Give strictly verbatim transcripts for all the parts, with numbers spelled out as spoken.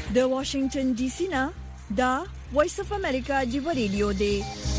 د واشنگټن ډي سي نه دا وایس اف امریکا دی ریډیو دی.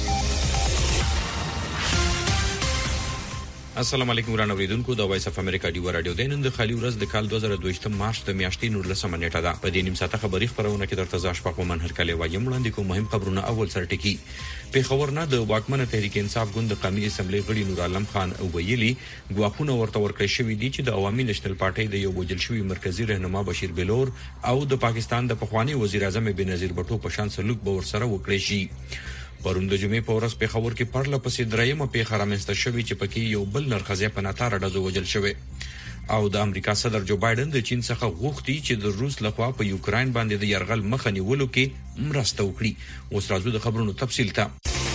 السلام علیکم ورانه اوریدونکو د وایس اف امریکا دی رادیو د نن د خالي ورځ د کال دوه زره دوه مارچ د میاشتې نولسمه نیټه ده. په دې نیم ساعته خبري خبرونه کې درته ځاش پاکو منهر کله وایم وړاندې کوم مهم خبرونه. اول سر ټکی پیښور نه د واکمنه تحریک انصاف ګوند د قومي اسمبلی غړي نور عالم خان ویلي غواخونه ورته ورکړی شوې دي چې د عوامي نېشنل پارټي د یو وجل شوی مرکزی رهنما بشیر بلور او د پاکستان د پخوانی وزیر اعظم بنظیر بټو په شان سلوک به ورسره وکړي شي. پرون د جمعې په ورځ پیښور کې پرله پسې درېیمه پیښه رامنځته شوې چې پکې یو بل نرخزه په ناتاره ډزو وجل شوی او د امریکا صدر جو بایدن د چین څخه غوښتي چې د روس لخوا په یوکرين باندې د يرغل مخه نیولو کې مرسته وکړي. اوس راځو د خبرونو تفصیل ته.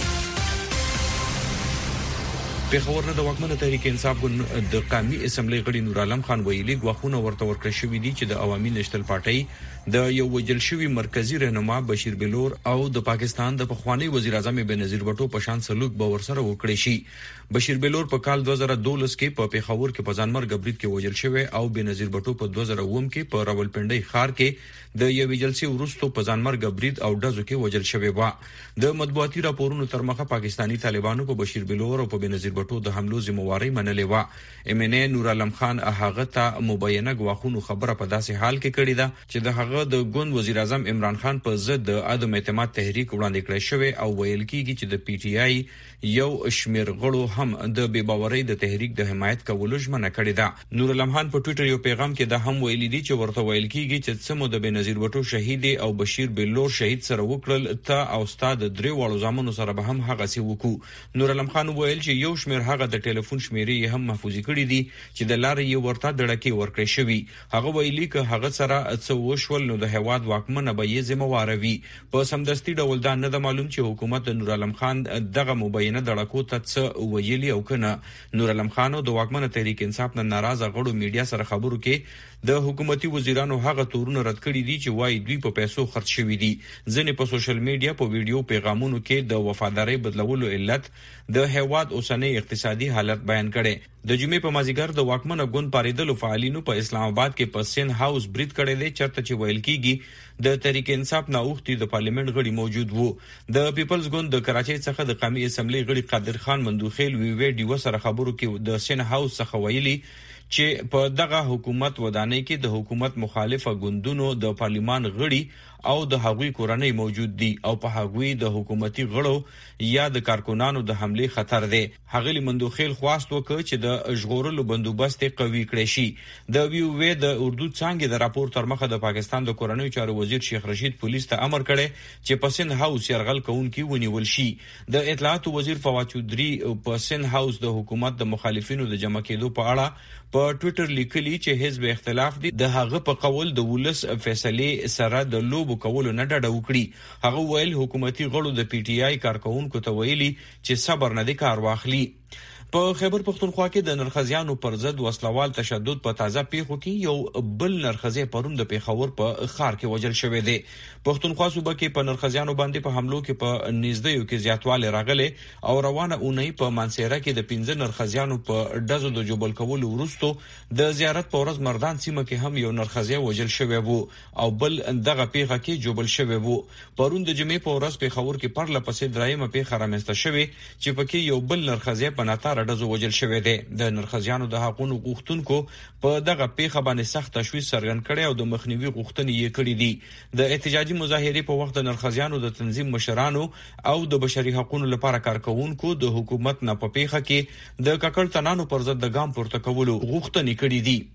پیښور نه د واکمنه تحریک انصاف ګوند د قومي اسمبلی غړي نور عالم خان ویلي غواخونه ورته ورکړی شوې دي چې د عوامي نېشنل پارټي د یو وجل شوی مرکزی رهنما بشیر بلور او د پاکستان د پخوانی وزیر اعظم بنظیر بټو په شان سلوک به ورسره وکړي شي. بشیر بلور په کال دوه زره دولس کې په پیښور کې په ځانمرګ برید کې وجل شوی او بنظیر بټو په دوه زره اووه کې په راولپنډي ښار کې د یو جلسې وروسته په ځانمرګ برید او ډزو کې وجل شوی و. د مطبوعاتي راپورونو تر مخه پاکستانی طالبانو په بشیر بلور او په بنظیر بټو د حملو ذمہواری منلې و. ام ان ای نور عالم خان هغه ته مبینه غواخونو خبره په داسې حال کې کړې ده چې د هغه د ګوند وزیر اعظم عمران خان په ضد د عدم اعتماد تحریک وړاندې کړی شوی او ویل کیږي چې د پی ټی آی یو شمیر غړو هم د بې باورۍ د تحریک د حمایت کولو ژمنه کړې ده. نور عالم خان په ټوئیټر یو پیغام کې د هم ویلي دي چې ورته ویل کیږي چې سمو د بنظیر بټو شهید او بشیر بلور شهید سره وکړل ته او استاد درې واړو زامنو سره به هم هغه سی وکړو. نور عالم خان ویل چې یو شمیر هغه د ټلیفون شمیرې هم محفوظ کړي دي چې د لارې یو ورته دړکې ورکړي شوی. هغه ویلي چې هغه سره څه وشول نو د هواد واکمنه به یې ذمہوار وي. په سمدستي ډول دا نه د معلوم چې حکومت نور عالم خان دغه مبینه دړکو ته څه ویلي او کنه. نور عالم خان او د واکمنه تحریک انصاف نه ناراضه غړو میډیا سره خبرو کې د حکومتي وزیرانو هغه تورونه رد کړي دي چې وايي دوی په پیسو خرڅ شوي دي. ځنې په سوشل میډیا په ویډیو پیغامونو کې د وفادارۍ بدلولو علت د هواد اوسنۍ اقتصادي حالت بیان کړي. د جمعې په مازیګر د واکمنه ګوند پاریدلو فعالینو په اسلام آباد کې په سین هاوس برید کړی دی چرته چې ویل کیږي د تحریک انصاف نه اوختي د پارلیمنت غړي موجود وو. د پیپلز ګوند د کراچۍ څخه د قومي اسمبلی غړي قادر خان مندوخیل وی وی ډیو سره خبرو کې د سین هاوس څخه ویلي چې په دغه حکومت ودانۍ کې د حکومت مخالفه ګوندونو د پارلیمان غړي او د هغوی کورنۍ موجود دي او په هغوی د حکومتي غړو یا د کارکونانو د حمله خطر دی. هغلی مندوخیل خواست وکړ چې د ژغورلو بندوبست قوي کړي شي. د وی وی د اردو څنګه د راپور تر مخه د پاکستان د کورنۍ چارو وزیر شیخ رشید پولیس ته امر کړي چې په سن هاوس يرغل کوونکي ونیول شي. د اطلاعات وزیر فواد چودري په سن هاوس د حکومت د مخالفینو د جمع کېدو په اړه په ټوئیټر لیکلي چې حزب اختلاف دي د هغه په قول د ولس فیصله سره د لوبو کولو نه ډډه وکړي. هغه ویل حکومتي غړو د پی ټی آی کارکونکو ته ویلي چې صبر نه دي کار واخلي. په خیبر پختونخوا کې د نرخزیانو پر ضد وسلوال تشدد په تازه پیښو کې یو بل نرخزی پرون د پیښور په خار کې وجل شوی دی. پختونخوا صوبه کې په نرخزیانو باندې په حملو کې په نږدې یو کې زیاتوالی راغلی او روانه اونۍ په مانسیره کې د پنځه نرخزیانو په ډزو د جوبل کولو وروسته د زیارت په ورځ مردان سیمه کې هم یو نرخزی وجل شوی وو او بل دغه پیښه کې جوبل شوی وو. پرون د جمعې په ورځ پیښور کې پرله پسې درېیمه پیښه رامنځته شوې چې پکې یو بل نرخزی په ناتاره ډزو وجل شوی دی. د نرخزیانو د حقوقو غوښتونکو په دغه پیښه باندې سخت تشویش څرګند کړي او د مخنیوي غوښتنې یې کړې دي. د احتجاجي مظاهرې په وخت د نرخزیانو د تنظیم مشرانو او د بشري حقوقو لپاره کارکونکو د حکومت نه په پیښه کې د ککړ تنانو پر ضد د ګام پورته کولو غوښتنې کړې دي.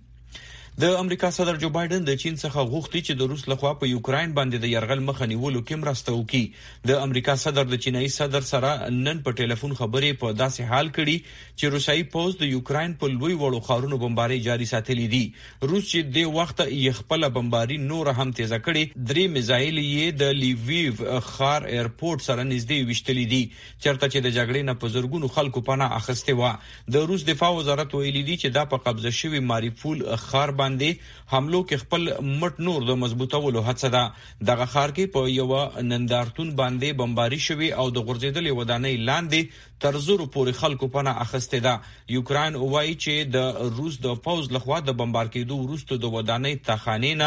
د امریکا صدر جو بایدن د چین څخه غوښتي چې د روس لخوا په یوکرين باندې د يرغل مخه نیولو کې مرسته وکړي. د امریکا صدر د چینایي صدر سره نن په ټلیفون خبرې په داسې حال کړي چې روسي پوز د یوکرين په لوی وړو خارونو بمباري جاري ساتلې دي. روس چې د وخت یې خپل بمباري نور هم تیزه کړي درې میزایل یې د لیویو خار ایرپورټ سره نږدې وشتلې دي چرته چې د جګړې نه په زرګونو خلکو پناه اخیسته و. د روس دفاع وزارت ویلي دي چې دا په قبضه شوی ماریپول خار باندې حملو کې خپل مټ نور د مضبوطولو هڅه ده. دغه خار کې په یو نندارتون باندې بمباري شوی او د غورځېدلې ودانۍ لاندې تر زرو پورې خلکو پناه اخیسته ده. یوکرين وایي چې د روس د پوز لخوا د بمبار کېدو وروسته د ودانۍ تخانې نه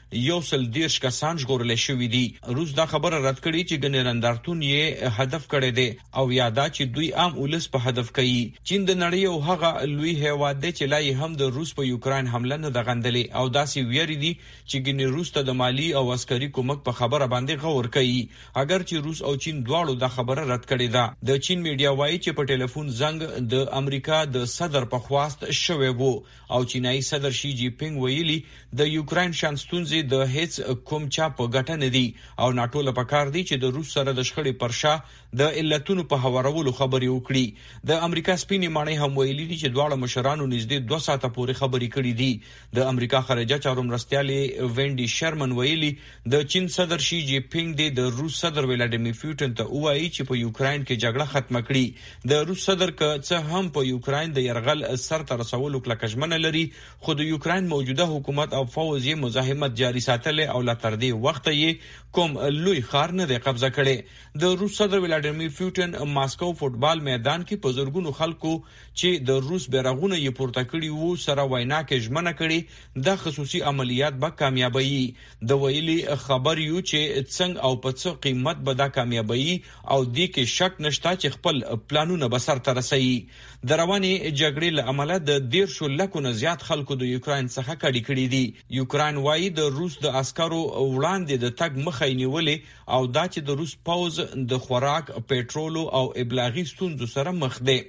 یو سل دیرش کسان ژغورل شوي دي. روس دا خبره رد کړي چې ګنلندارتون یې هدف کړی دی او یادا چې دوی عام ولس په هدف کوي. چین د نړۍ او هغه لوی هیواد دی چې لای هم د روس په یوکرين حمله نه دغندلې او داسې ویری دي چې ګنې روس ته د مالی او عسکري کومک په خبره باندې غور کوي. اگر چې روس او چین دواړو دا خبره رد کړې ده. د چین میډیا وایي چې په ټلیفون زنګ د امریکا د صدر په خواست شوی وو او چینایي صدر شي جی پینګ ویلي د یوکرين شانستونځي د هیڅ کوم چا په ګټه نه دي او ناټو له پکار دي چې د روس سره د شخړې پرشا د علتونو په هوارولو خبرې وکړي. د امریکا سپینې ماڼۍ هم ویلي دي چې دواړه مشرانو نږدې دوه ساعته پورې خبرې کړې دي. د امریکا خارجه چارو مرستیالې وینډي شرمن ویلي د چین صدر شي جی پینګ د روس صدر ولادیمیر پوتین ته وایي چې په یوکرين کې جګړه ختمه کړي. د روس صدر که څه هم په یوکرين د يرغل سر ته رسولو کلکشمنه لري خو د یوکرين موجوده حکومت او فوز یې مزاحمت جاري ساتل او لا تر دې وخت یې کوم لوی خار نه دی قبضه کړي. د روس صدر ولادیمیر پوتین ماسکو فوتبال میدان کې په زورګونو خلکو چې د روس بیرغونه یې پورته کړي وو سره وینا کې ژمنه کړي د خصوصي عملیات به کامیابی. د ویلي خبر یو چې څنګه او په څه قیمت به دا کامیابی او دې کې شک نشته چې خپل پلانونه به سر ته رسوي. د روانې جګړې له امله د دیرشو لکو نه زیات خلکو د یوکرين څخه کډي کړي دي. یوکرين وایي د روس د عسکرو وړاندې د تګ مخه نیولې او دا چې د روس پوز د خوراک، پېټرولو او ابلاغي ستونزو سره مخ دی.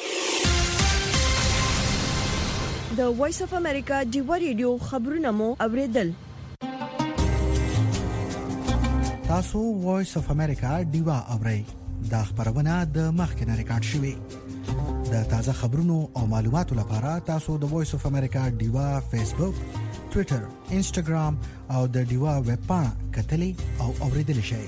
د وایس اف امریکا ډیوا ریډیو خبرونه مو اوریدل. تاسو وایس اف امریکا ډیوا اورئ. دا خبرونه د مخکنه ریکارډ شوې. د تازه خبرونو او معلوماتو لپاره تاسو د وایس اف امریکا ډیوا فیسبوک، ټوئیټر، انسټاګرام او د ډیوا ویب پاڼه کتلې او اوریدل شئ.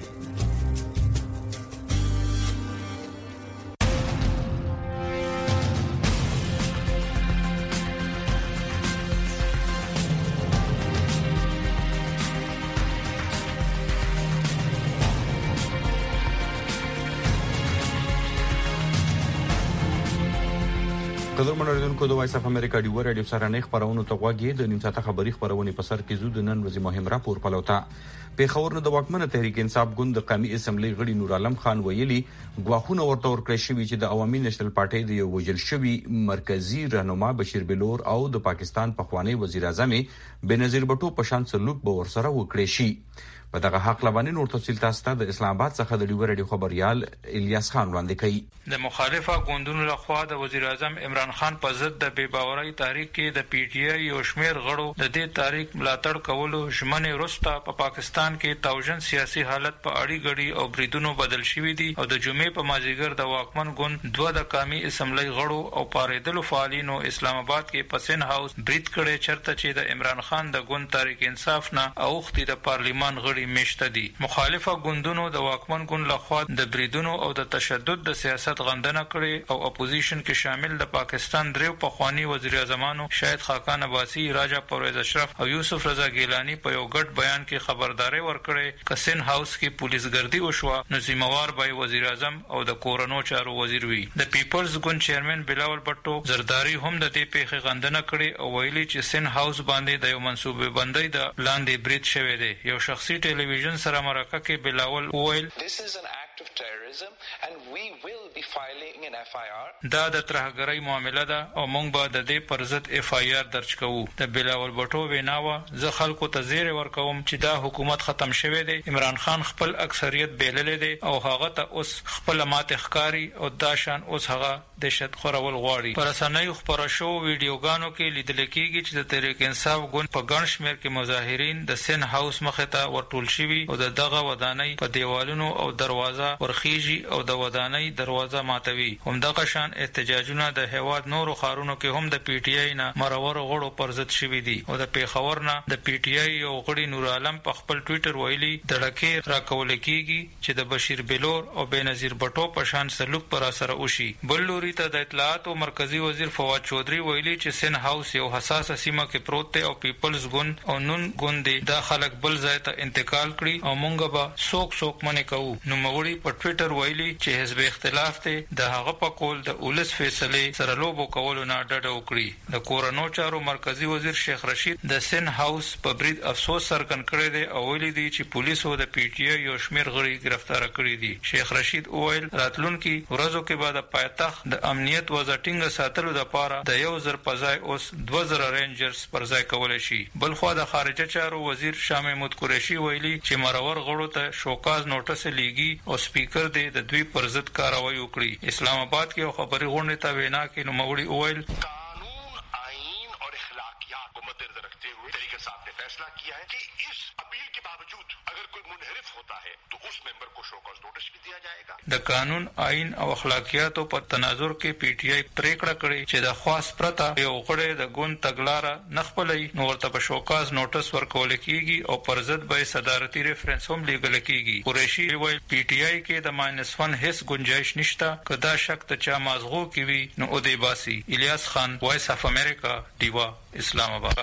قدرمن اوریدونکو د وایس اف امریکا ډیوا رادیو سره نه خبرونه ته غوږی د نیم ساعته خبری خبرونه په سر کې زو د نن ورځې مهم راپور پلوتا. پیښور نه د واکمنه تحریک انصاف ګوند د قومي اسمبلی غړي نور عالم خان ویلي غواخونه ورته ورکړی شوی چې د عوامي نېشنل پارټي د یو وجل شوی مرکزی رهنما بشیر بلور او د پاکستان پخوانی وزیر اعظم بنظیر بټو په شان سلوک به ورسره وکړي شي. په دغه حق لبانې نور تفصیل تاسو ته د اسلام آباد څخه د ډیوه رادیو خبريال الیاس خان وړاندې کوي. د مخالفه ګوندونو لخوا د وزیر اعظم عمران خان په ضد د بے باورۍ تحریک کې د پی ټی آی یو شمیر غړو د دې تحریک ملاتړ کولو ژمنې وروسته په پاکستان کې توجن سیاسي حالت په اړی غړي او بریدونو بدل شوي دي او د جمعې په مازیګر د واکمن ګوند دوه د قومي اسمبلی غړو او پاریدلو فعالینو اسلام آباد کې پسین هاوس برید کړي چرته چې د عمران خان د ګوند تحریک انصاف نه اوختي د پارلیمان غړي میشته دي. مخالفه ګوندونو د واکمن ګوند لخوا د بریدونو او د تشدد د سیاست غندنه کړي او اپوزیشن کې شامل د پاکستان دریو پخوانی وزیر اعظمانو شاهد خاقان عباسی، راجا پرویز اشرف او یوسف رضا گیلانی په یو ګډ بیان کې خبرداري ورکړي کسن هاوس کې پولیس ګردي وشوه نو ذمہوار به وزیر اعظم او د کورونو چارو وزیر وي. د پیپلز ګوند چیرمن بلاول بټو زرداری هم د دې پیښې غندنه کړي او ویلي چې سن هاوس باندې د یو منصوبه بندۍ د لاندې برید شوی دی. یو شخصي ټلویزیون سره مرکه کې بلاول وویل of terrorism and we will be filing an F I R. دا د ترهګرۍ معامله ده او موږ به د دې پر ضد اف آی آر درج کوو. د بلاول بټو ویناوه زه خلکو ته زیری ورکوم چې دا حکومت ختم شوی دی. عمران خان خپل اکثریت بیللې دی او هغه ته اوس خپل ماته ښکاری او داشان اوس هغه دهشت خورول غواړي. پر اسانه خبره شو ویډیوګانو کې لیدل کېږي چې د تحریک انصاف ګوند په ګڼ شمېر کې مظاهرین د سن هاوس مخې ته ورټول شوي او د دغه ودانۍ په دیوالونو او دروازه ورخیږي او د ودانۍ دروازه ماتوي. همدغه شان احتجاجونه د هیواد نورو ښارونو کې هم د پی ټی آی نه مرور غړو پر ضد شوي دي او د پیښور نه د پی ټی آی یو غړي نور عالم په خپل ټویټر ویلي دړکې راکول کېږي چې د بشیر بلور او بنظیر بټو په شان سلوک پر اثر وشي. بل لوري ته د اطلاعات او مرکزی وزیر فواد چودري ویلي چې سن هاوس یو حساسه سیمه کې پروت دی او پیپلز ګوند او نون ګوند دا خلک بل ځای ته انتقال کړي او مونږ به څوک څوک منې کوو. نو مغړي په ټویټر ویلي چې حزب اختلاف ته د د هغه په کول د اولس فیصله سره لوبو کولو نه ډډه وکړي. د کورونو چارو مرکزی وزیر شیخ رشید د سن هاوس په برید افسوس څرګند کړی دی او ویلي دی چې پولیسو د پی ټی آی یو شمېر غړي گرفتار کړي دي. شیخ رشید وویل راتلونکي ورځو کې به د پایتخت د امنیت وضع ټینګ ساتلو لپاره د یو زر په ځای اوس دوه زره رینجرز پر ځای کولای شي. بل خو د خارجه چارو وزیر شاه محمود قریشي ویلي چې مرور غړو ته شوکاز نوټس لیږي او سپیکر دی د دوی پر ضد کاروایی وکړي. اسلام آباد کې یو خبري غونډه ته وینا کې نوموړي وویل قانون آئین اور اخلاقیات کو مد نظر رکھتے ہوئے طریقے صاحب نے فیصلہ کیا ہے کہ اس اپیل کے باوجود اگر کوئی منحرف ہوتا ہے تو اس ممبر کو شوکاز نوٹس بھی دیا جائے گا. د قانون آئین او اخلاقیاتو په تناظر کې پی ټی آی پریکړه کړې چې د خاص پرته یو غړی د ګوند تګلاره نخپلې نو ورته په شوکاز نوټس ورکول کیږي او پر ضد به صدارتي ریفرنس هم لیږل کیږي. قریشي ویل پی ټی آی کې د ماینس ون هیڅ گنجائش نشته که دا شک ته چا مازغو کې وي نو او دی باسي. الیاس خان، وایس اف امریکا، دیوا، اسلام آباد.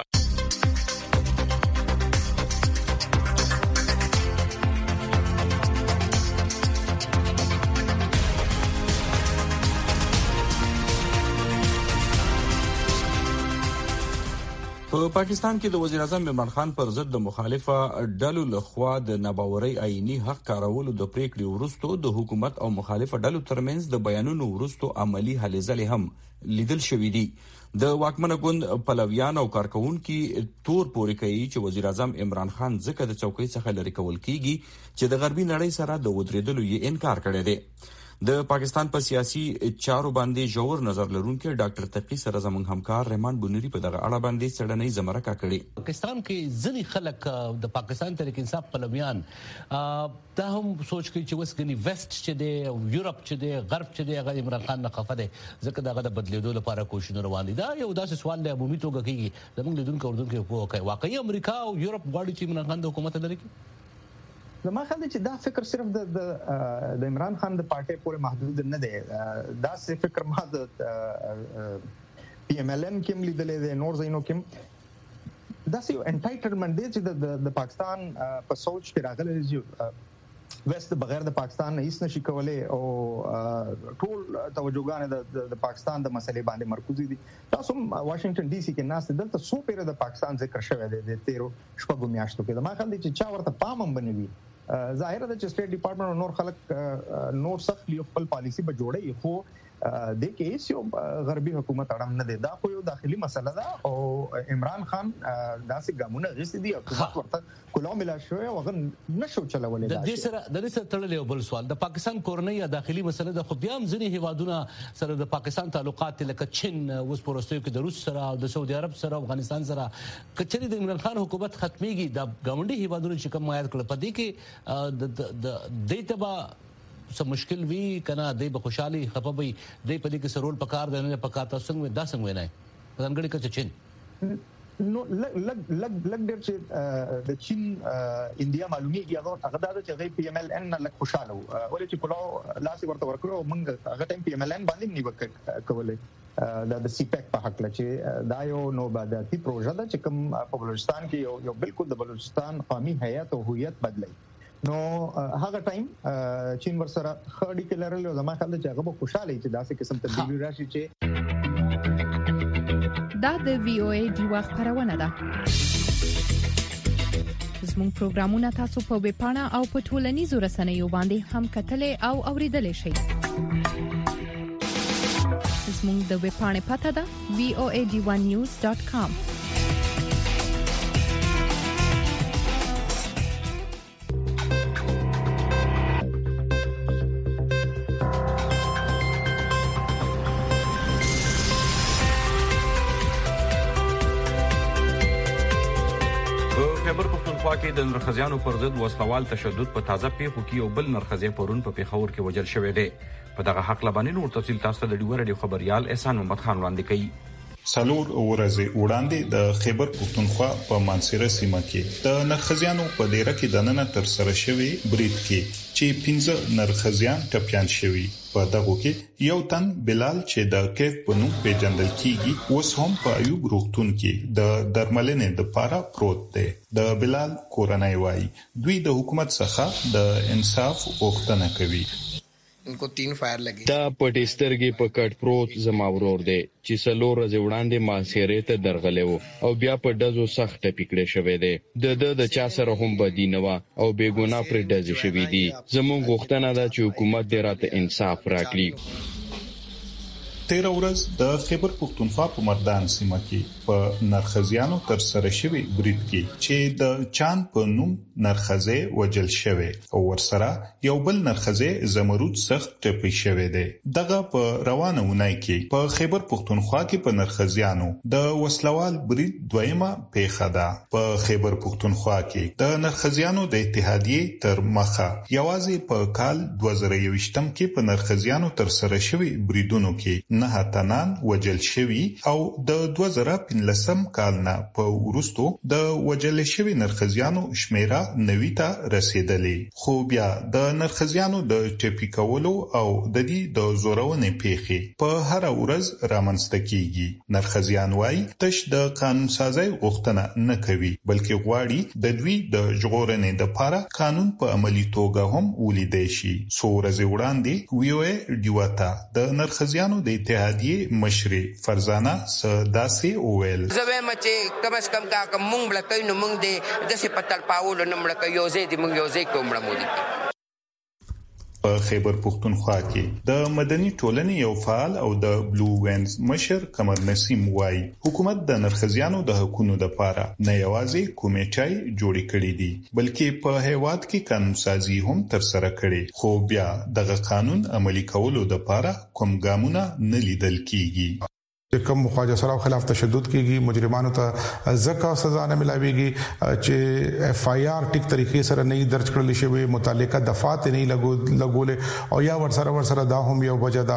په پاکستان کې د وزیر اعظم عمران خان پر ضد د مخالفه ډلو لخوا د ناباورۍ آئینی حق کارولو د پریکړې وروسته د حکومت او مخالفه ډلو ترمنځ د بیانونو وروسته عملی هلې ځلې هم لیدل شوې دي. د واکمنه ګوند پلویان او کارکونکو تور پورې کوي چې وزیر اعظم عمران خان ځکه د چوکۍ څخه لري کول کیږي چې د غربي نړۍ سره د ودرېدلو یې انکار کړی دی. د پاکستان په سیاسي چارو باندې ژور نظر لرونکي ډاکټر تقی سره زموږ همکار رحمان بونری په دغه اړه باندې څېړنې زمرکه کړې. پاکستان کې ځینې خلک د پاکستان تحریک انصاف پلویان دا هم سوچ کوي چې وسګنی ویسټ چې دی او یورپ چې دی غرب چې دی هغه عمران خان نه خفه دی ځکه دغه د بدلیدو لپاره کوښښونه روان دي. دا یو داسې سوال دی عمومي توګه کېږي زموږ لیدونکو اردوونکو په کوي واقعي امریکا او یورپ غواړي چې عمران خان د حکومت لري کې. زما خیال دی چې دا فکر صرف د د عمران خان د پارټي پورې محدود نه دی. دا څه فکر ما د پی ایم ایل ان کې لیدلې دی، نور ځینو کې دا څه انټایټلمنټ دی چې د پاکستان په سوچ کې راغلی چې ویسټ بغیر د پاکستان نه هیڅ نشي کولای او ټول توجهګان د پاکستان د مسلې باندې مرکوزي دي. تاسو واشنگټن ډي سي کې ناست دلته څو پیره د پاکستان ذکر شوی دی د تیرو شپږو میاشتو کې. ما خیال دی چې چا ورته پام هم بنوي. ظاهر ده چې سټیټ ډپارټمنټ او نور خلک نور سخت لیو خپل پالیسی به جوړي خو د کې یو غربي حکومت اړم نه دی. دا خو یو داخلي مسله ده او عمران خان داسې ګامونه غوښتي دي حکومت ورته کولو ملا شوی او غن نشو چلولې. د دې سره د دې سره تړلې بل سوال د پاکستان کورنۍ یا داخلي مسله ده خو بیا هم ځینې هیوادونه سره د پاکستان تعلقات لکه چین اوس پروستو کې د روس سره او د سعودي عرب سره او افغانستان سره کچري د عمران خان حکومت ختميږي د ګاونډي هیوادونو چې کوم یاد کړ په دې کې د د دیتبا څه مشکل وی کنه د به خوشحالي خپوي د په دې کې سرول پکار دی نه پکار تاسو څنګه دا څنګه ونای په انګړي کې چین نو لګ لګ لګ لګ ډېر چې د چین انډیا معلومیږي هغه هغه د چې غي پی ایم ایل ان لګ خوشاله ولې چې کولو لاسي ورته ورکړو موږ هغه ټیم پی ایم ایل ان باندې نیوکه کولې د د سی پیک په حق لچې دا یو نو بعدتي پروژه ده چې کوم په بلوچستان کې یو یو بالکل د بلوچستان قومي هیئت او هویت بدلای. نو هغه ټایم چین ورسره خړډي کې لرل او زما خیال چې هغه به خوشاله چې داسې قسم تبدیلی راشي. چې دا د وی او ای دیوا خبرونه ده. زموږ پروګرامونه تاسو په ویب پاڼه او په ټولنیزو رسنیو باندې هم کتلې او اوریدلې شئ. زموږ د ویب پاڼې پته ده وی او ای ډی ون نیوز ډاټ کام. کې د نرخزیانو پر ضد وسلوال تشدد په تازه پیښو کې یو بل نرخزی پرون په پیښور کې وجل شوی دی. په دغه حق لبانې نور تفصیل تاسو د ډیور ډیو خبريال احسان محمد خان وړاندې کوي. سالور ورځې وړاندې د خیبر پښتونخوا په مانسیره سیمه کې د نرخزیانو په ډیره کې د نن تر سره شوی برید کې چې پنځه نرخزیان ټپيان شوی. په دغه کې یو تن بلال چې د کیف په نوم پیژندل کیږي اوس هم په ایوب روغتون کې د درملنې د پاره پروت دی. د بلال کورنۍ وايي دوی د حکومت څخه د انصاف غوښتنه کوي. उनको तीन फायर लगी دا پټسترګي په کټ پروت زما ورور دی چې څلور ورځې وړاندې ماسیرې ته درغلی و او بیا په ډزو سخت پکړې شوې ده د د د چا سره هم بدینوا او بیګونا پر ډز شوې دي زموږ غوښتنه ده چې حکومت دې راته انصاف راکړي تیر ورځ د خیبر پختونخوا په مردان سیمه کې په نرخزیانو تر سره شوی برید کې چې د چاند په نوم نرخزه وجل شوی او ورسره یو بل نرخزه زمرود سخت ټپي شوی دی دغه په روانه ونای کې په خیبر پختونخوا کې په نرخزیانو د وسلوال برید دویمه پیښه ده په خیبر پختونخوا کې د نرخزیانو د اتحادیه تر مخه یوازې په کال دوه زره یوویشتم کې په نرخزیانو تر سره شوی بریدونو کې نه تنان وجل شوی او د دوه زره پنځلسم کال نه په ورستو د وجل شوی نرخزیانو شمیره نوي ته رسیدلې خو بیا د نرخزیانو د ټپي کولو او د دې د زورونې پیښې په هر ورځ رامنځته کیږي نرخزیان وايي تش د قانون سازي غوښتنه نه کوي بلکې غواړي د دوی د ژغورنې لپاره قانون په عملي توګه هم ولیدای شي څو ورځې وړاندې ویو ډیواتا د نرخزیانو د اتحادیه مشري فرزانه سداسي اویل زوی مچې کم اس کم کا کوم مونږ بلکې نو مونږ دې د څه پتل پاول نو مړه کوي یوزې دې مونږ یوزې کومړه مو دي په خیبر پختونخوا کې د مدني ټولنې یو فعال او د بلو وینز مشر قمر نسیم وای حکومت د نرخزیانو د حقوقو لپاره نه یوازې کمیټای جوړې کړې دي بلکې په هیواد کې قانون سازي هم تر سره کړي خو بیا دغه قانون عملي کولو لپاره کوم ګامونه نه لیدل کیږي کوم خواجه سراو خلاف تشدد کیږي مجرمانو ته زکه سزا نه ملاويږي چې اف آی آر ټیک طریقې سره نه درج کړل شوی متعلقه دفعات نه لګول او یا ور سره ور سره دا هم یو وجه ده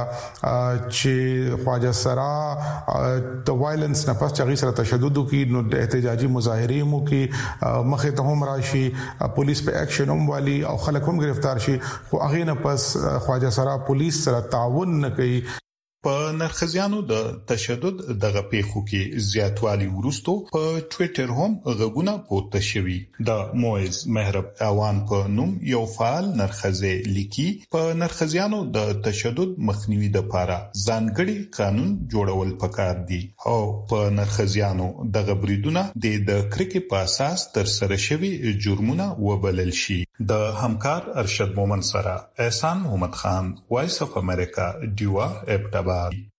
چې خواجه سرا د وایلنس نه پس چې سره تشدد کی نو د احتجاجي مظاهره مو کی مخه ته هم راشي پولیس په اکشن هم والی او خلک هم گرفتار شي خو هغه نه پس خواجه سرا پولیس سره تعاون نه کوي په نرخزیانو د تشدد دغه پیښو کې زیاتوالی ورستو په ټوئیټر هم غږونه پورته شوي د مویز مهرب اوان په نوم یو فعال نرخزه لیکي په نرخزیانو د تشدد مخنیوي لپاره ځانګړي قانون جوړول پکار دي او په نرخزیانو دغه بریدونه د کرکې په اساس تر سره شوي جرمونه وبلل شي د همکار ارشد مومن سره احسان محمد خان وایس اف امریکا دیوا ابتبا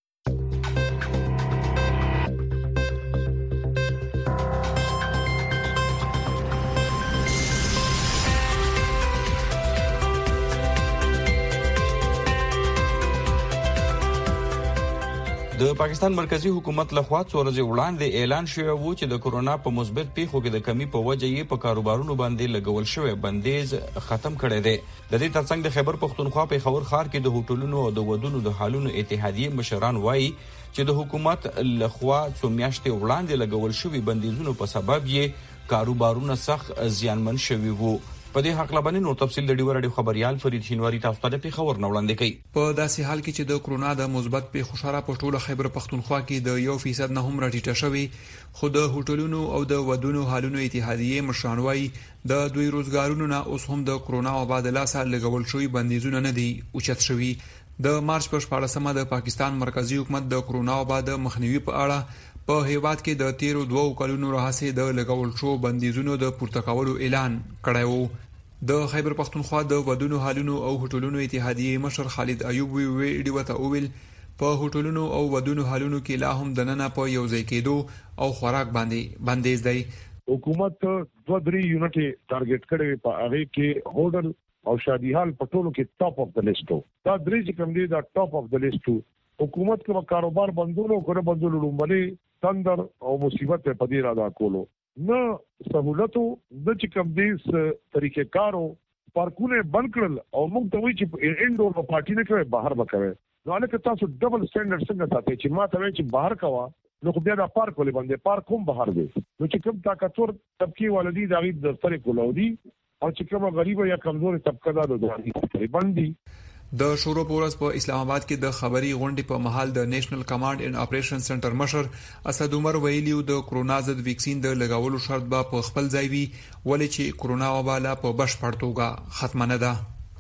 د پاکستان مرکزی حکومت لخوا څو ورځې وړاندې اعلان شوی و چې د کورونا په مثبت پیښو کې د کمی په وجه یې په کاروبارونو باندې لګول شوی بندیز ختم کړی دی د دې ترڅنګ د خیبر پختونخوا په خور خار کې د هوټلونو او د ودونو د حالونو اتحادیه مشران وایي چې د حکومت لخوا څو میاشتې وړاندې لګول شوی بندیزونو په سبب یې کاروبارونه سخت زیانمن شوي وو په دې حق لبنې نو تفصیل د ډیور اډیو خبريال فرید شینواری تاسو ته په خبر نو وړاندې کوي په داسې حال کې چې د کرونا د مثبت پیښو شره په ټوله خیبر پختونخوا کې د یو فیصد نه هم راټیټه شوی خو د هوټلونو او د ودونو حالونو اتحادیه مشرانوي د دوی روزګارونو نه اوس هم د کرونا او مبادله سره لګول شوی بندیزونه نه دي اوچت شوی د مارچ په شپږمه د پاکستان مرکزی حکومت د کرونا او مبادله مخنیوي په اړه په هیواد کې د تیرو دوو کلونو راهیسې د لګول شو بندیزونو د پورته کولو اعلان کړی وو د خیبر پختونخوا د ودونو حالونو او هوټلونو اتحادیه مشر خالد ایوب وی ویډیو ته اویل په هوټلونو او ودونو حالونو کې لا هم د نن په یو ځای کېدو او خوراک باندې بندیز دی حکومت دوه درې یونټ ټارګټ کړي په هغه کې هوټل او شادي حال په ټولو کې ټاپ اف د لیستو دا درې چې کوم دي دا ټاپ اف د لیستو حکومت کوم کاروبار بندولو کړه بندولو لومړی تندر او مصیبت په دې را دا کولو نه سہولتو د چې کوم دې طریقې کارو پارکونه بند کړل او موږ ته وی چې انډور په پارټي نه کوي بهر وکوي نو لکه تاسو ډبل سټانډرډ څنګه ساتي چې ما ته وی چې بهر کوا نو خو بیا د پارک ولې باندې پارک هم بهر دی نو چې کوم طاقتور طبقه ولدي دا غي دفتر کولودي او چې کوم غریب یا کمزور طبقه دا د دوی باندې د شورو پورس په اسلام آباد کې د خبري غونډې په محل د نېشنل کمانډ اینڈ اپریشن سنټر مشر اسد عمر ویلیو د کرونا ضد ویکسین د لګولو شرط به په خپل ځای وي ولې چې کرونا وباله په بشپړ توګه ختم نه ده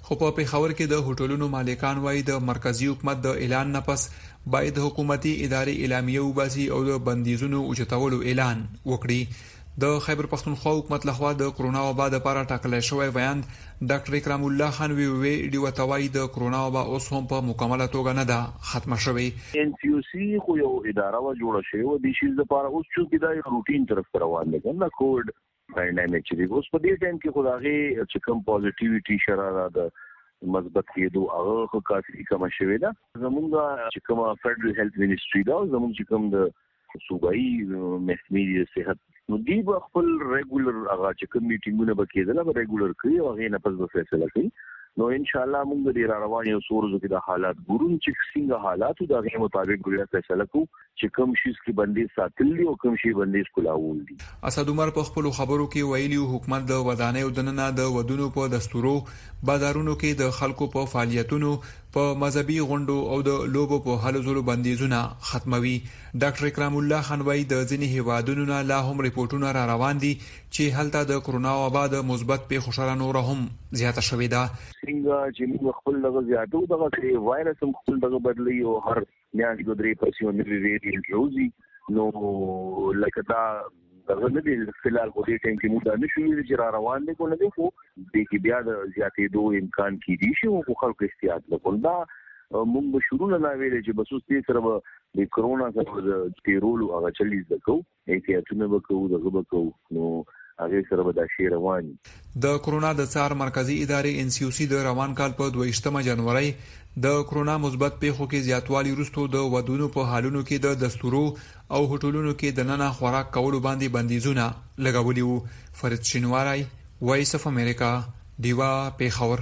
خو په پیښور کې د هوټلونو مالکان وایي د مرکزی حکومت د اعلان نه پس باید حکومتي ادارې اعلامیه وباسي او د بندیزونو اوچتولو اعلان وکړي. د خیبر پختونخوا حکومت لخوا د کرونا وبا لپاره ټاکل شوی بیان ډاکټر اکرام الله خان وی وی ډیو توای د کرونا وبا اوس هم په مکمله توګه نه ده ختمه شوې. ان سی او سی خو یو اداره و جوړه شوې و د شي لپاره اوس چې دا یو روټین طرف روان دي نه کوډ ډاینامیک چې اوس په دې ټایم کې خدای چې کوم پوزټیویټي شراره ده مثبت کېدو هغه خو کافي کم شوې ده. زمونږ چې کومه فدرال هیلث منیسټری دا زمونږ چې کوم د صوبایي محکمې صحت نو دی په خپل ریګولر هغه چې کوم میټینګونه به کېدل به ریګولر کوي او هغه نه پس به فیصله کوي. نو ان شاء الله موږ د روان یو سورزو کې د حالات ګورو چې څنګه حالات د هغه مطابق ګوریا فیصله کوو چې کوم شي کې باندې ساتل او کوم شي باندې کولاول دي. اسد عمر په خپل خبرو کې ویلي حکومت د ودانۍ او دننه د ودونو په دستورو بازارونو کې د خلکو په فعالیتونو په مذهبي غونډو او د لوبو په هلو ځلو بندیزونه ختموي. ډاکټر اکرام الله خان وايي د ځینې هیوادونو نه لا هم ریپورتونه را روان دي چې هلته د کرونا وبا د مثبت پیښو سره نور هم زیاته شوې ده. څنګه چې موږ خپل دغه زیاتو دغه چې وایرس هم خپل دغه بدلی او هر میاشت د درې پرسیون ریډیټ روزي نو لکه دا دغه نه دی فلال خو دې ټیم کې موږ نه شوې چې را روان دي کو نه دي خو د کې بیا د زیاتې دوه امکان کې دي شي او خلکو احتیاط وکړي. دا موږ به شروع نه ویلې چې بس اوس دې سره د کرونا سره د تیرولو هغه چلی زکو احتیاطونه وکړو دغه وکړو نو هغه سره به د شی روان. د کرونا د څار مرکزی ادارې ان سی او سی د روان کال په دویشتمه جنوري د کرونا مثبت پیښو کې زیاتوالی وروسته د ودونو په حالونو کې د دستورو او هوټلونو کې د نننه خوراک کولو باندې بندیزونه لګولي وو. فرید شینواری وایس اف امریکا دیوا پیښور.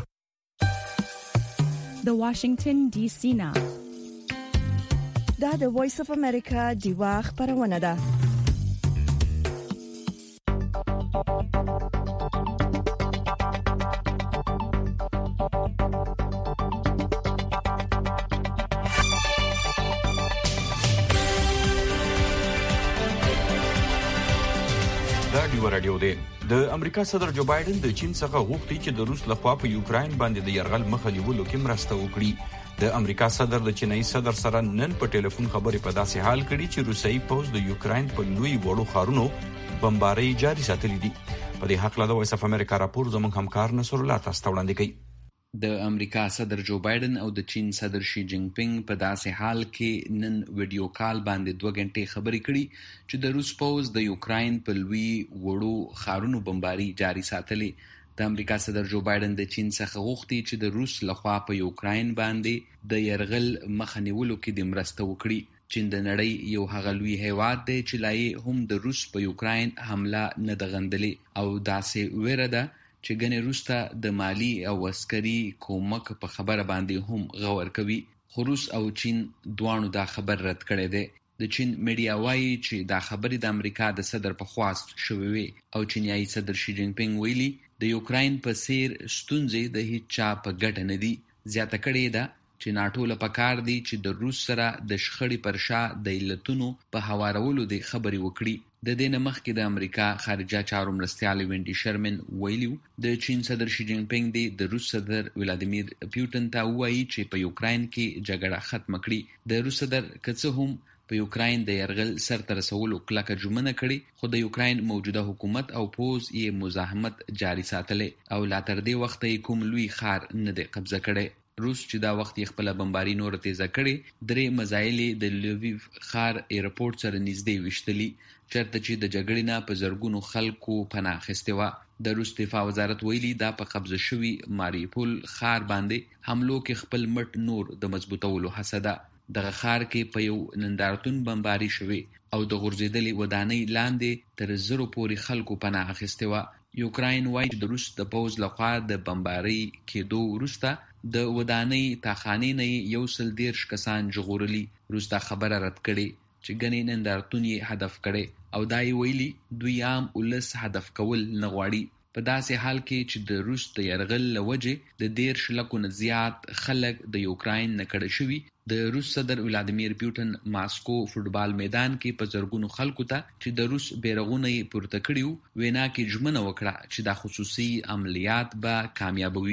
د واشنگټن ډي سي نا دا د وایس اف امریکا دیوا خبرونه ده. رادیو دی. د امریکا صدر جو بایدن د چین څخه غوښتي چې د روس لخوا په یوکرين باندې د يرغل مخه نیولو کې مرسته وکړي. د امریکا صدر د چینایي صدر سره نن په ټلیفون خبرې په داسې حال کړي چې روسي پوز د یوکرين په لوی وړو خارونو بمباري جاري ساتلې دي. په دې حق له وایس اف امریکا راپور زموږ همکار نصر الله تاسو ته وړاندې کوي. د امریکا صدر جو بایدن او د چین صدر شي جینګ پینګ په داسې حال کې نن ویډیو کال باندې دوه غنټې خبرې کړي چې د روس پوز د یوکرين په لوی وړو خارونو بمباري جاري ساتلې. د امریکا صدر جو بایدن د چین څخه غوښتي چې د روس لخوا په یوکرين باندې د يرغل مخه نیولو کې د مرسته وکړي. چین د نړۍ یو هغه لوی هیواد دی چې لای هم د روس په یوکرين حمله نه دغندلې او داسې ویره ده چې ګنې روسته د مالی او عسکري کومک په خبره باندې هم غور کوي. خو روس او چین دوانو دا خبر رد کړی دی. د چین میډیا وایي چې دا خبرې د امریکا د صدر په خواست شوې وي او چینایي صدر شي جینګ پینګ ویلي د یوکرين په سیر ستونزې د هیڅ چا په ګټه نه دي. زیاته کړې ده چې ناټو له پکار دي چې د روس سره د شخړې پر شا د علتونو په هوارولو د خبرې وکړي. د دې نه مخکې د امریکا خارجه چارو مرستیال وینډي شرمن ویلي د چین صدر شي جینګ پینګ دی د روس صدر ولادیمیر پوتین ته وایي چې په یوکرين کې جګړه ختم کړي. د روس صدر کڅه هم په یوکرين د يرغل سرته رسولو کلکه جمنه کړي خو د یوکرين موجوده حکومت او پوز یې مزاحمت جاري ساتلې او لا تر دې وخت کوم لوی خار نه دی قبضه کړي. روس چې دا وخت یې خپل بمباري نور تیزه کړي درې مزایل د لویو خار ایرپورټ سره نږدې وشتلي چرته چې د جګړې نه په زرګونو خلکو پناه اخیستې وه. د روس دفاع وزارت ویلي دا په قبضه شوي ماریپول خار باندې حملو کې خپل مټ نور د مضبوطولو هڅه ده. دغه خار کې په یو نندارتون بمباري شوي او د غورځېدلې ودانۍ لاندې تر زرو پورې خلکو پناه اخیستې وه. یوکرين وایي چې د روس د پوز لخوا د بمباري کېدو وروسته د ودانۍ تاخانې نه یو سل دیرش کسان ژغورلي. روس دا خبره رد کړې چې ګنې نندارتون یې هدف کړي او دا یې ویلي دوی عام ولس هدف کول نه غواړي. په داسې حال کې چې د روس د يرغل له وجې د دیرش لکو نه زیات خلک د یوکرين نه کډه شوي. د روس صدر ولادیمیر پوتین ماسکو فوټبال میدان کې په زرګونو خلکو ته چې د روس بیرغونه یې پورته کړي وو وینا کې ژمنه وکړه چې دا خصوصي عملیات به کامیاب وي.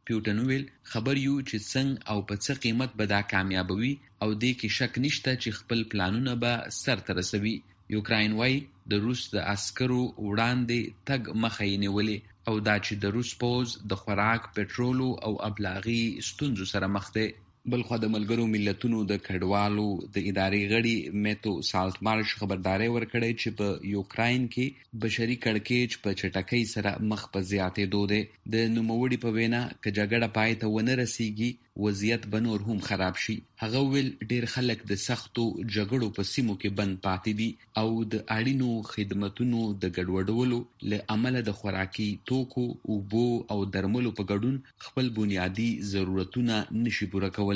پیوټن ویل خبر یو چې څنګه او په څه قیمت به دا کامیابوي او دې کې شک نشته چې خپل پلانونه به سر ته رسوي. یوکراین وایي د روس د عسکرو وړاندې تګ مخه یې نیولې او دا چې د روس پوځ د خوراک، پټرولو او ابلاغي ستونزو سره مخ دی. بلخوا د ملګرو ملتونو د کډوالو د ادارې غړي میتو سالټمارش خبرداري ورکړې چې په یوکراین کې بشري کړکېچ په چټکۍ سره مخ په زیاتېدو دی. د نوموړي په وینا که جګړه پای ته ونه رسیږي وضعیت به نور هم خراب شي. هغه ویل ډېر خلک د سختو جګړو په سیمو کې بند پاتې دي او د اړینو خدماتو د ګډوډولو له امله د خوراکي توکو، اوبو او درملو په ګډون خپل بنیادی ضرورتونه نشي پوره کولای.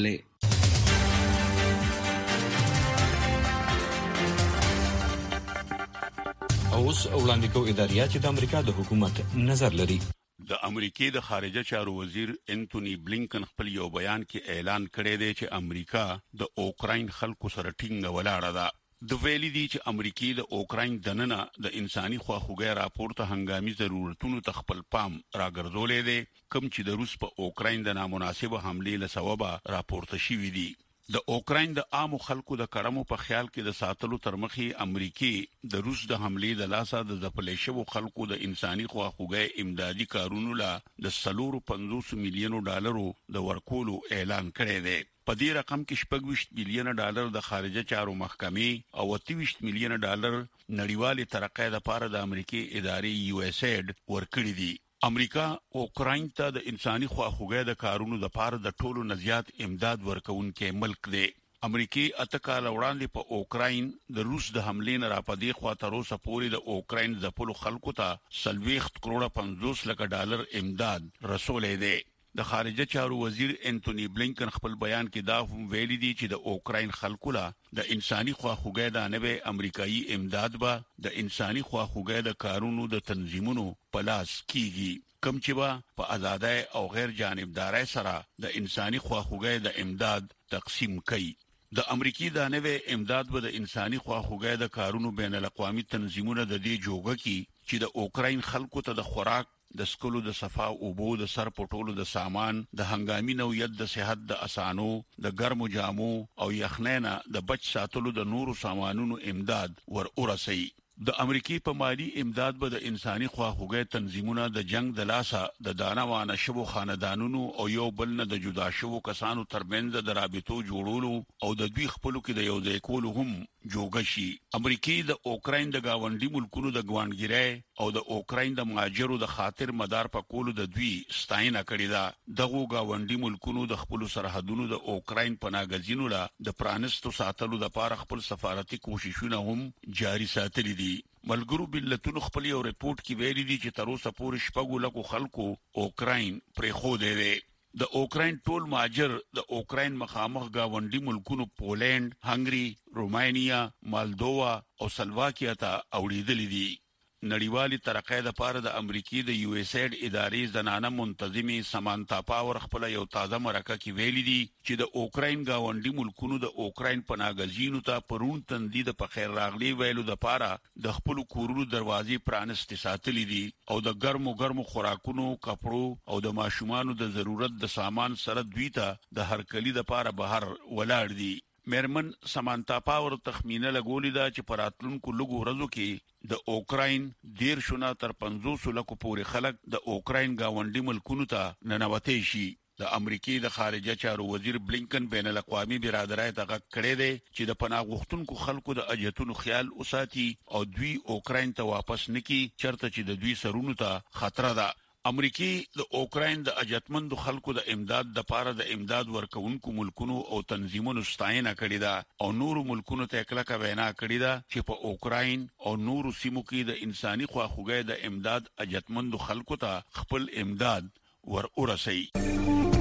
اوس وړاندې کوو اداریات چې د امریکا د حکومت نظر لري. د امریکای د خارجه چارو وزیر انټونی بلینکن خپل یو بیان کې اعلان کړی دی چې امریکا د اوکراین خلکو سره ټینګه ولاړه ده. د ویلي دی چې امریکای د اوکراین دننه د انساني خواخوږۍ راپورته هنګامي ضرورتونو ته خپل پام راګرځولې دی، کوم چې د روس په اوکراین د نامناسبه حملې له سببه راپورته شوي دي. د اوکراین د عامو خلکو د کړمو په خیال کې د ساتلو تر مخې امریکای د روس د حملې د لاسه د ځپلې شوو خلکو د انساني خواخوږۍ امدادي کارونو لا د سلور پنځوس میلیونو ډالرو د ورکولو اعلان کړی دی. په دې رقم کې شپږ ویشت میلیونه ډالر د خارجه چارو محکمې او اته ویشت میلیونه ډالر نړیوالې ترقۍ لپاره د امریکای ادارې یو اس ایډ ورکړي دي. امریکا اوکراین ته د انساني خواخوږۍ د کارونو د پاره د ټولو نزيات امداد ورکوونکي ملک دی. امریکای اته کال وړاندې په اوکراین د روس د حملې نه راپدې خوا تر اوسه پورې د اوکراین د پلو خلکو ته سلويخت کروڑه پنځوس لک ډالر امداد رسولې دی. د خارجه چارو وزیر انټونی بلینکن خپل بیان کې دا هم ویلي دی چې د اوکراین خلکو لا د انساني خواخوږۍ د نوې امریکایي امداد به د انساني خواخوږۍ د کارونو د تنظیمونو په لاس کیږي، کوم چې به په آزادۍ او غیر جانبدارۍ سره د انساني خواخوږۍ د امداد تقسیم کوي. د امریکای د نوې امداد به د انساني خواخوږۍ د کارونو بین الاقوامي تنظیمونو د دې جوګه کې چې د اوکراین خلکو ته د خوراک، د سکلو د صفا اوبو، د سر پټولو د سامان، د هنګامي نوعیت د صحت د اسانو، د ګرمو جامو او یخنینه د بچ ساتلو د نورو سامانونو امداد ور ورسي. د امریکای په مالی امداد به د انساني خواخوږۍ تنظیمونه د جنگ د لاسه د دانوانه شوو خاندانونو او یو بل نه د جدا شوو کسانو ترمنځ د رابطو جوړولو او د دوی خپلو کې د یو ځای کولو هم جوګه شي. امریکای د اوکراین د گاونډي ملکونو د ګوانګیرۍ او د اوکراین د مهاجرو د خاطر مدار په کولو د دوی ستاینه کړې ده. دغه گاونډي ملکونو د خپل سرحدونو د اوکراین پناهګزینو لا د پرانستو ساتلو لپاره خپل سفارتي کوششونه هم جاري ساتلي دي. ملګرو ملتونو خپل یو ریپورت کې ویلي دي چې تر اوسه پورې شپږ لکو خلکو اوکراین پرې خو دی. د اوکراین ټول مهاجر د اوکراین مخامخ گاونډي ملکونو پولند، هنګري، رومانیا، مالدووا او سلواکیا ته اوړېدلې دي. نړیوالي ترقۍ لپاره د امریکای د یو اس ایډ ادارې زنانه منتظمه سمانتا پاور خپل یو تازه مرکه کې ویلي دي چې د اوکراین گاونډي ملکونو د اوکراین پناهګزینو ته پرون تندید په خیر راغلي ویلو د پاره د خپل کورونو دروازې پرانست ساتلې دي او د ګرمو ګرمو خوراکونو، کپړو او د ماشومانو د ضرورت د سامان سره دوی ته د هرکلی د پاره بهر ولاړ دي. میرمن سمانتا پاور تخمینه لګولې ده چې پراتلونکو لږو ورځو کې د اوکراین ډیر شونه تر پنځوس لکو پورې خلک د اوکراین گاونډي ملکونو ته ننوتي شي. د امریکای د خارجه چارو وزیر بلینکن بین الاقوامي برادرۍ ته غږ کړی دی چې د پناه غوښتونکو خلکو د اجتونو خیال وساتي او دوی اوکراین ته واپس نکي چرته چې د دوی سرونو ته خطر ده. امریکای د اوکراین د اجتمندو خلکو د امداد د پاره د امداد ورکوونکو ملکونو او تنظیمونو ستاینه کړې ده او نورو ملکونو ته کلکه وینا کړې ده چې په اوکراین او نورو سیمو کې د انساني خواخوږۍ د امداد اجتمندو خلکو ته خپل امداد ور ورسي.